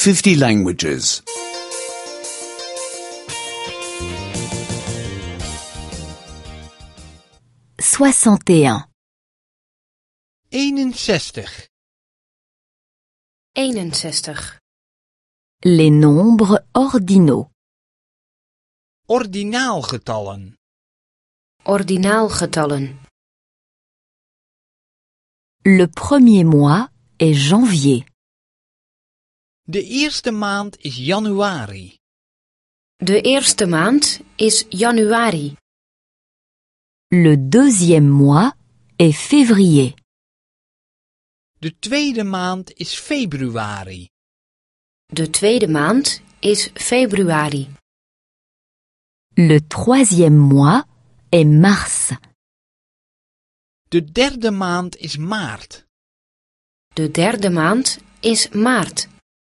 50 languages. 61. 61. 61. Les nombres ordinaux. Ordinaalgetallen. Ordinaalgetallen. Le premier mois est janvier. De eerste maand is januari. De eerste maand is januari. Le deuxième mois est février. De tweede maand is februari. De tweede maand is februari. Le troisième mois est mars. De derde maand is maart. De derde maand is maart.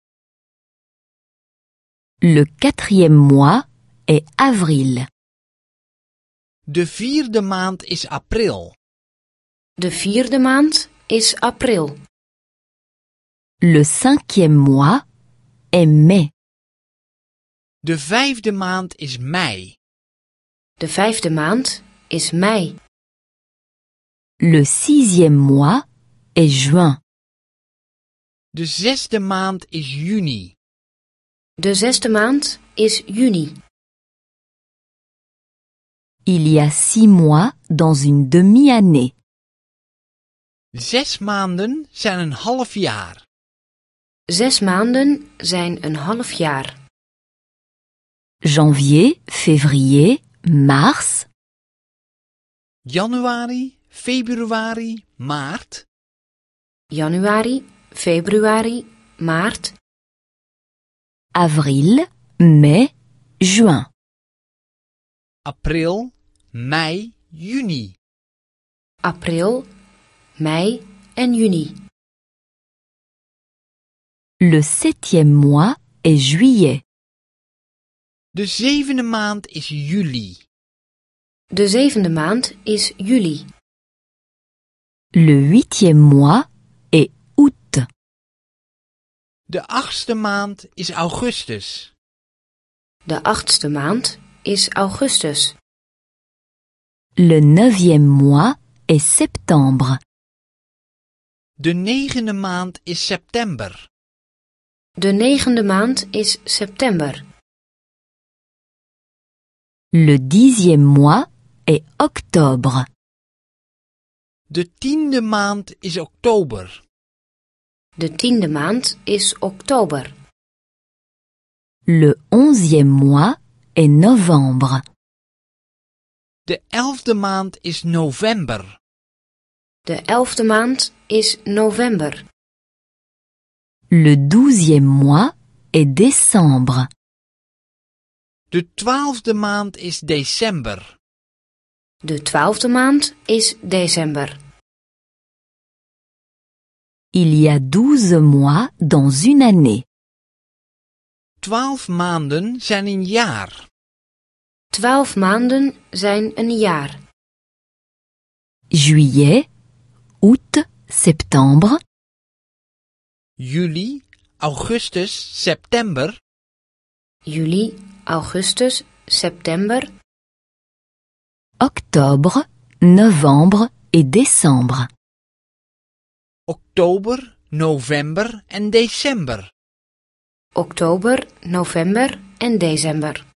Le quatrième mois est avril. De vierde maand is april. De vierde maand is april. Le cinquième mois est mai. De vijfde maand is mei. De vijfde maand is mei. Le sixième mois est juin. De zesde maand is juni. De zesde maand is juni. Il y a 6 mois dans une demi-année. 6 maanden zijn een half jaar. 6 maanden zijn een half jaar. Janvier, février, mars, Januari, februari, maart. Januari, februari, maart. avril, mai, juin. April, mei, juni. April, mei en juni. Le septième mois est juillet. De zevende maand is juli. De zevende maand is juli. Le huitième mois est août. De achtste maand is augustus. De achtste maand is augustus. Le neuvième mois est septembre. De negende maand is september. De negende maand is september. Le dixième mois est octobre. De tiende maand is oktober. De tiende maand is oktober. Le onzième mois est novembre. De elfde maand is november. De elfde maand is november. Le douzième mois est décembre. De twaalfde maand is december. De twaalfde maand is december. Il y a 12 mois dans une année. 12 maanden zijn een jaar. 12 maanden zijn een jaar. Juillet, août, septembre, Juli, augustus, september. Juli, augustus, september. octobre, novembre et décembre. Oktober, november en december. Oktober, november en december.